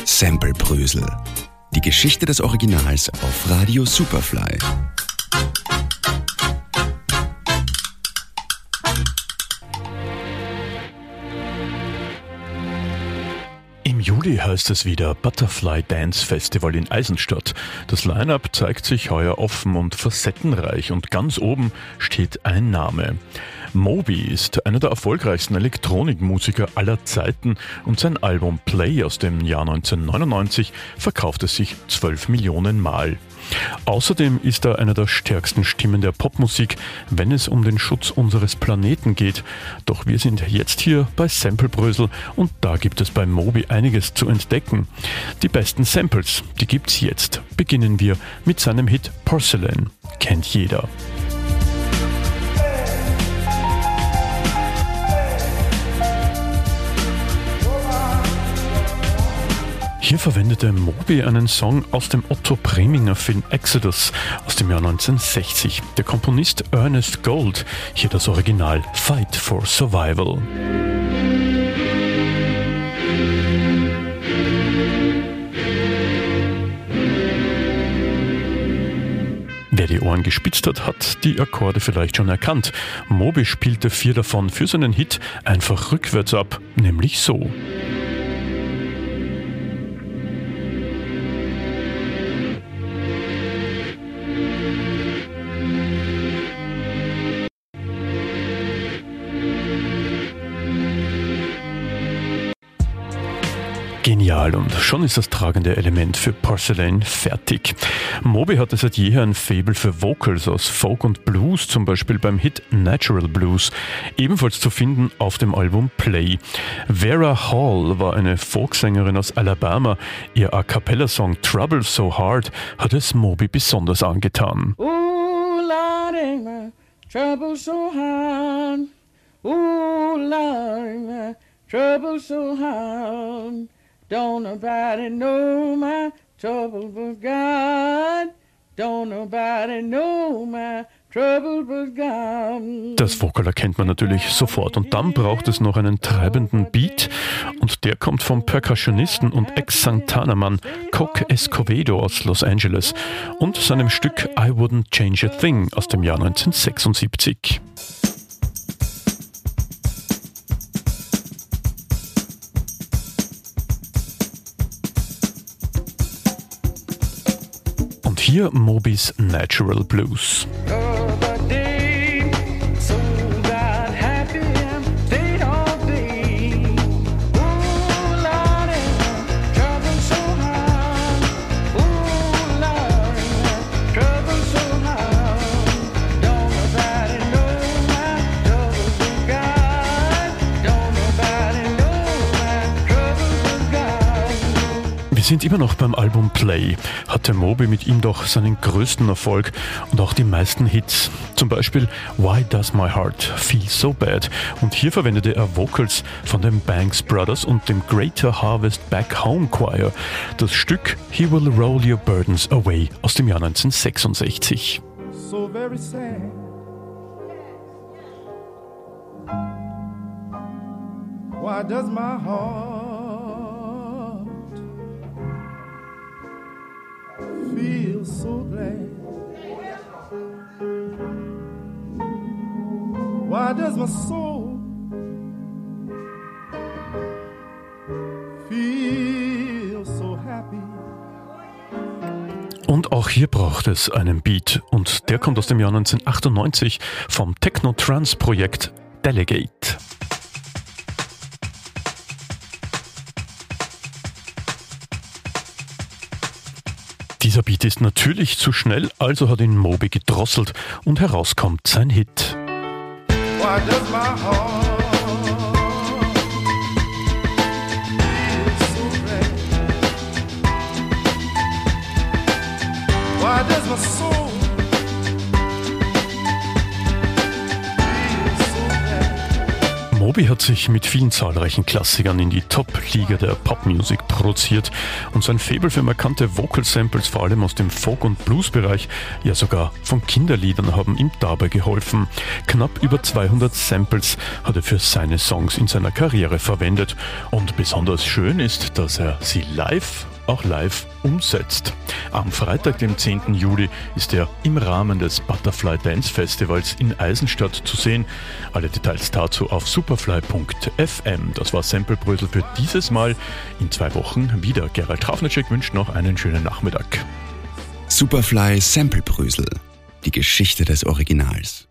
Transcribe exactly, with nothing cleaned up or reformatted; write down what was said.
Samplebrösel. Die Geschichte des Originals auf Radio Superfly. Im Juli heißt es wieder Butterfly Dance Festival in Eisenstadt. Das Line-Up zeigt sich heuer offen und facettenreich und ganz oben steht ein Name. Moby ist einer der erfolgreichsten Elektronikmusiker aller Zeiten und sein Album Play aus dem Jahr neunzehnhundertneunundneunzig verkaufte sich zwölf Millionen Mal. Außerdem ist er einer der stärksten Stimmen der Popmusik, wenn es um den Schutz unseres Planeten geht. Doch wir sind jetzt hier bei Samplebrösel und da gibt es bei Moby einiges zu entdecken. Die besten Samples, die gibt's jetzt. Beginnen wir mit seinem Hit Porcelain. Kennt jeder. Hier verwendete Moby einen Song aus dem Otto Preminger Film Exodus aus dem Jahr neunzehnhundertsechzig. Der Komponist Ernest Gold, hier das Original Fight for Survival. Wer die Ohren gespitzt hat, hat die Akkorde vielleicht schon erkannt. Moby spielte vier davon für seinen Hit einfach rückwärts ab, nämlich so. Genial, und schon ist das tragende Element für Porcelain fertig. Moby hatte seit jeher ein Faible für Vocals aus Folk und Blues, zum Beispiel beim Hit Natural Blues, ebenfalls zu finden auf dem Album Play. Vera Hall war eine Folksängerin aus Alabama. Ihr A-Cappella-Song Trouble So Hard hat es Moby besonders angetan. Ooh, Lord, ain't my trouble so hard. Ooh, Lord, ain't my trouble so hard. Don't nobody know my trouble but God. Don't nobody know my trouble but God. Das Vocal erkennt man natürlich sofort und dann braucht es noch einen treibenden Beat und der kommt vom Percussionisten und Ex-Santana-Mann Coke Escovedo aus Los Angeles und seinem Stück I Wouldn't Change a Thing aus dem Jahr neunzehnhundertsechsundsiebzig. Hier Mobys Natural Blues. Wir sind immer noch beim Album Play. Hatte Moby mit ihm doch seinen größten Erfolg und auch die meisten Hits. Zum Beispiel Why Does My Heart Feel So Bad? Und hier verwendete er Vocals von den Banks Brothers und dem Greater Harvest Back Home Choir. Das Stück He Will Roll Your Burdens Away aus dem Jahr neunzehnhundertsechsundsechzig. So very sad. Why does my heart feel so glad? Why does my soul feel so happy? Und auch hier braucht es einen Beat und der kommt aus dem Jahr neunzehnhundertachtundneunzig vom Techno-Trance-Projekt Delegate. Dieser Beat ist natürlich zu schnell, also hat ihn Moby gedrosselt und herauskommt sein Hit. Why does my heart feel so bad? Why does my soul feel so bad? Obi hat sich mit vielen zahlreichen Klassikern in die Top-Liga der Popmusik produziert und sein Faible für markante Vocal-Samples, vor allem aus dem Folk- und Blues-Bereich, ja sogar von Kinderliedern, haben ihm dabei geholfen. Knapp über zweihundert Samples hat er für seine Songs in seiner Karriere verwendet und besonders schön ist, dass er sie live auch live umsetzt. Am Freitag, dem zehnten Juli, ist er im Rahmen des Butterfly Dance Festivals in Eisenstadt zu sehen. Alle Details dazu auf superfly punkt f m. Das war Samplebrösel für dieses Mal. In zwei Wochen wieder. Gerald Trafnicek wünscht noch einen schönen Nachmittag. Superfly Samplebrösel. Die Geschichte des Originals.